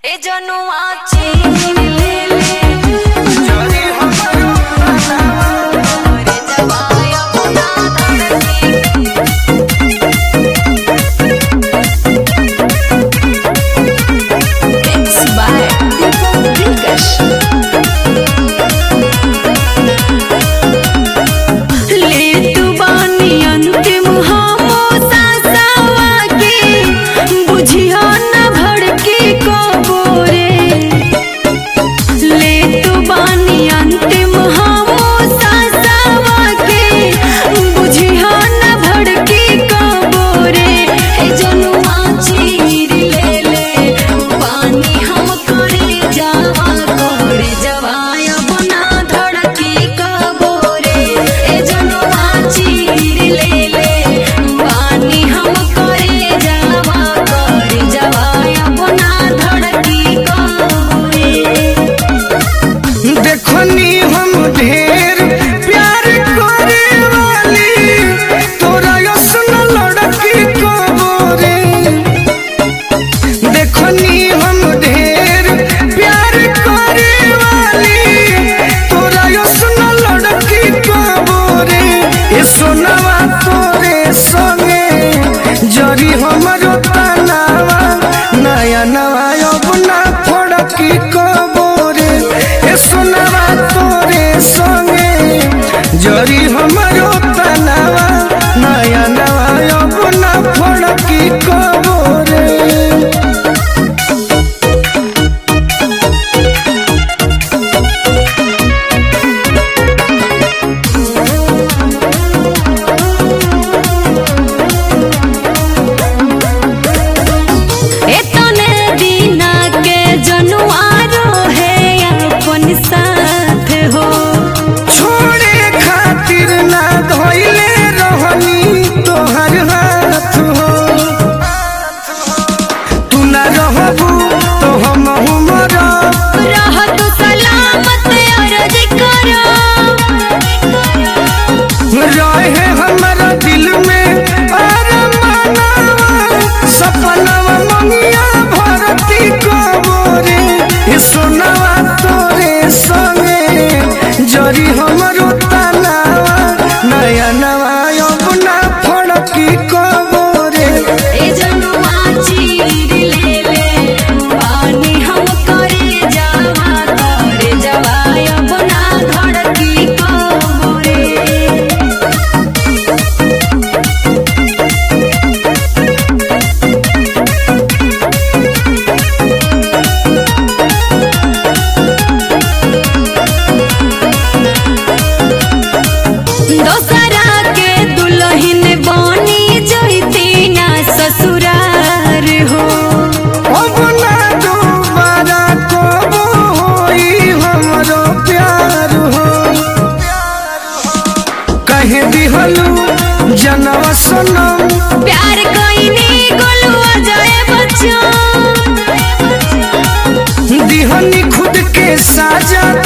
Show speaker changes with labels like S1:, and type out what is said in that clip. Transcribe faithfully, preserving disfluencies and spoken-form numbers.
S1: ए जनुआ चीन ले ले
S2: जरी हमरो
S1: रे जवाया बुना Mix by Deepak Dilkash ले तू बानी अंतिम हमो सासावा के बुझिया न भड़के कबोरे ले तू बानी अंतिम हमो सासावा के बुझिया न भड़के कबोरे ए जनुआ चीर ले ले पानी हम करे जावा करे जवाया बना धड़की कबोरे ए जनुआ चीर ले ले पानी हम करे जावा करे जवाया बना धड़की कबोरे
S2: देखनी हम ढेर प्यार करे वाली तोरा यसन लड़की कबोरे देखनी हम ढेर प्यार करे वाली तोरा यसन लड़की कबोरे ए सोनावा तोरे संगे जरी हमरो तनावा नया नवा अपना फड़की कबोरे ए सोनावा तोरे संगे जरी हमरो तनावा नया नवा अपना फड़की कबोरे
S1: एतने दीना के जनुआ रहे अपन साथ हो
S2: छोड़े खातिर ना धोइले रहनी तोहर हाथ हो तू ना रहबू तो हम हमरा
S1: रह तू सलामत अर्ज करो
S2: रहे हमारा दिल में अरमानवा सपनवा मंगिया भरती कबोरे ए सोनावा तोरे संगे जरी हमरो तनावा नया नवा अपना फड़की कबोरे
S1: ए जनुआ चीर ले ले पानी हम करे जावा करे जवाया बना धड़की कबोरे दोसरा के दुल्हन बनी जैती ना ससुरार हो
S2: अब ना दोबारा कबो होई हमरो प्यार हो कहे दिहलू जनवा सनम
S1: प्यार कईनी गोलुआ जाए बच्चों
S2: दिहनी खुद के साजा